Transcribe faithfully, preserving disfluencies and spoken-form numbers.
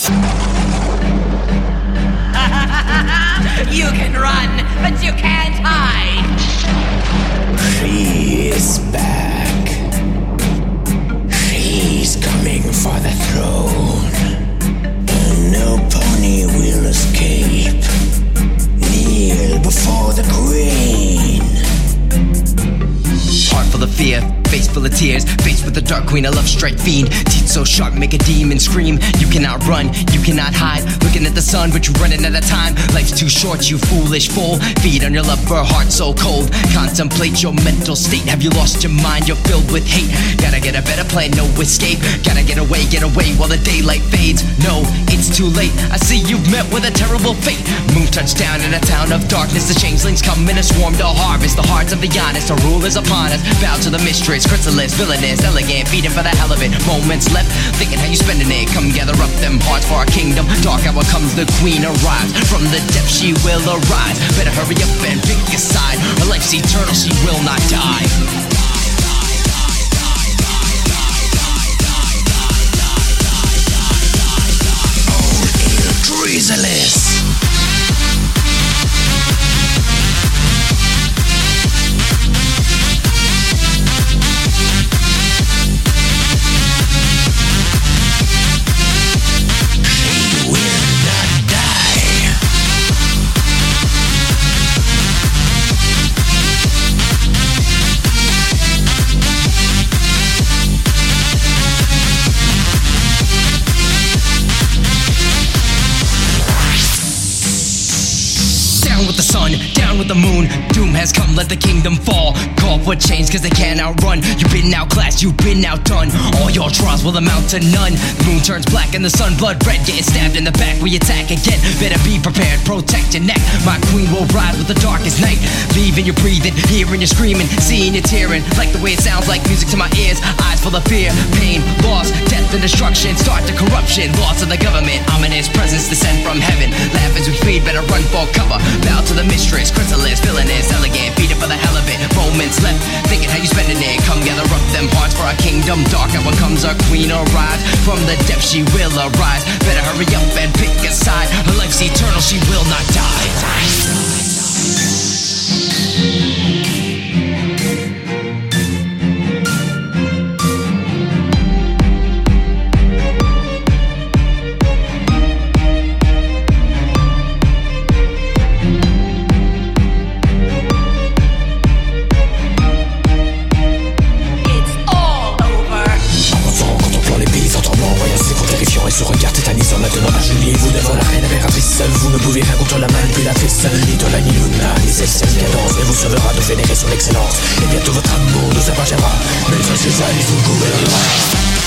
You can run, but you can't hide. She is back. She's coming for the throne. And no pony will escape. Kneel before the queen. Heart full of fear, face full of tears, faced with the dark queen, a love strike fiend. Teeth so sharp, make a demon scream. You cannot run, you cannot hide. Looking at the sun, but you're running out of time. Life's too short, you foolish fool. Feed on your love for a heart so cold. Contemplate your mental state. Have you lost your mind? You're filled with hate. Gotta get a better plan, no escape. Gotta get away, get away while the daylight fades. No, it's too late. I see you've met with a terrible fate. Moon touched down in a town of darkness. The changelings come in a swarm to harvest the hearts of the honest. Our rule is upon us. Bow to the mistress, chrysalis, villainous, elegant, feeding for the hell of it. Moments left, thinking how you spending it. Come gather up them hearts for our kingdom. Dark hour comes, the queen arrives. From the depths she will arise. Better hurry up and pick a side. Her life's eternal, she will not die. Chrysalis. Down with the sun, down with the moon. Doom has come, let the kingdom fall. Call for change cause they can't outrun. You've been outclassed, you've been outdone. All your trials will amount to none. The moon turns black and the sun blood red. Getting stabbed in the back, we attack again. Better be prepared, protect your neck. My queen will rise with the darkest night. Leaving you breathing, hearing you screaming, seeing you tearing. Like the way it sounds like music to my ears. Eyes full of fear, pain, loss, death and destruction. Start to corruption, loss of the government. Ominous presence descend from heaven. Laugh as we fade, better run for cover. Bow to the mistress, chrysalis, villainous, elegant, feed it for the hell of it. Moments left, thinking how you spending it. Come gather up them hearts for our kingdom. Dark hour comes, our queen arrives. From the depths she will arise. Better hurry up and pick a side. Her life's eternal, she will not die. Ce regard tétanisant maintenant à Julie. Vous devant la reine impératrice seule. Vous ne pouvez rien contre la manipulatrice. Ni de la ni Luna, ni cette cadence ne vous sauvera de vénérer son excellence. Et bientôt votre amour nous appartiendra. Même si c'est ça, il vous gouvernera.